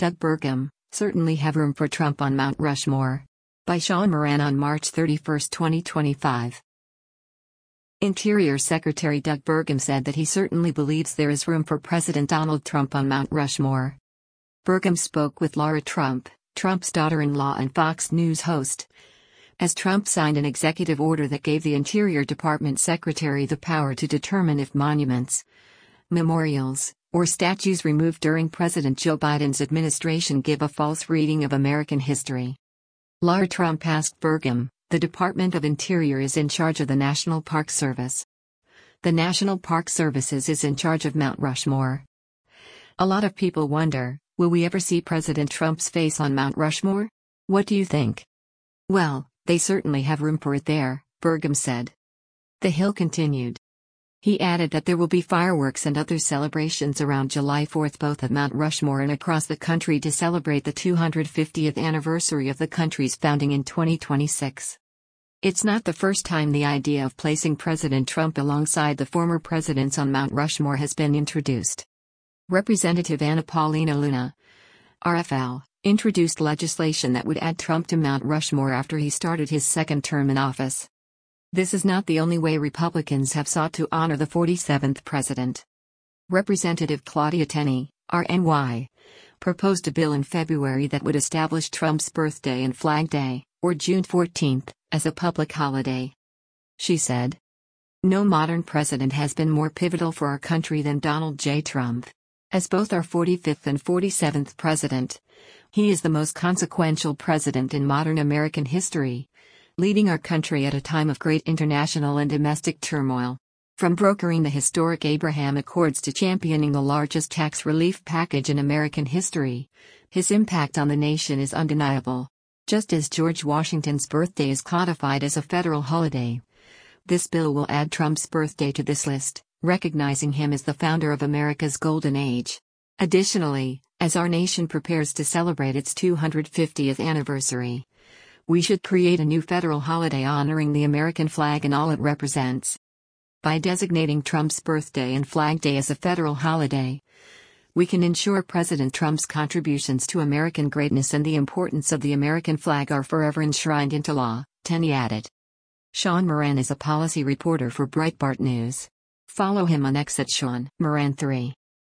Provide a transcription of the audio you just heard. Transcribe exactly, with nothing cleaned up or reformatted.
Doug Burgum, certainly have room for Trump on Mount Rushmore. By Sean Moran on March thirty-first, twenty twenty-five. Interior Secretary Doug Burgum said that he certainly believes there is room for President Donald Trump on Mount Rushmore. Burgum spoke with Lara Trump, Trump's daughter-in-law and Fox News host, as Trump signed an executive order that gave the Interior Department Secretary the power to determine if monuments, memorials, or statues removed during President Joe Biden's administration give a false reading of American history. Lara Trump asked Burgum, "The Department of Interior is in charge of the National Park Service. The National Park Services is in charge of Mount Rushmore. A lot of people wonder, will we ever see President Trump's face on Mount Rushmore? What do you think?" "Well, they certainly have room for it there," Burgum said. The Hill continued. He added that there will be fireworks and other celebrations around July fourth both at Mount Rushmore and across the country to celebrate the two hundred fiftieth anniversary of the country's founding in twenty twenty-six. It's not the first time the idea of placing President Trump alongside the former presidents on Mount Rushmore has been introduced. Representative Anna Paulina Luna, R F L, introduced legislation that would add Trump to Mount Rushmore after he started his second term in office. This is not the only way Republicans have sought to honor the forty-seventh president. Representative Claudia Tenney, R N Y, proposed a bill in February that would establish Trump's birthday and Flag Day, or June fourteenth, as a public holiday. She said, "No modern president has been more pivotal for our country than Donald J. Trump. As both our forty-fifth and forty-seventh president, he is the most consequential president in modern American history, leading our country at a time of great international and domestic turmoil. From brokering the historic Abraham Accords to championing the largest tax relief package in American history, his impact on the nation is undeniable. Just as George Washington's birthday is codified as a federal holiday, this bill will add Trump's birthday to this list, recognizing him as the founder of America's golden age. Additionally, as our nation prepares to celebrate its two hundred fiftieth anniversary, we should create a new federal holiday honoring the American flag and all it represents. By designating Trump's birthday and Flag Day as a federal holiday, we can ensure President Trump's contributions to American greatness and the importance of the American flag are forever enshrined into law," Tenney added. Sean Moran is a policy reporter for Breitbart News. Follow him on X at Sean Moran three.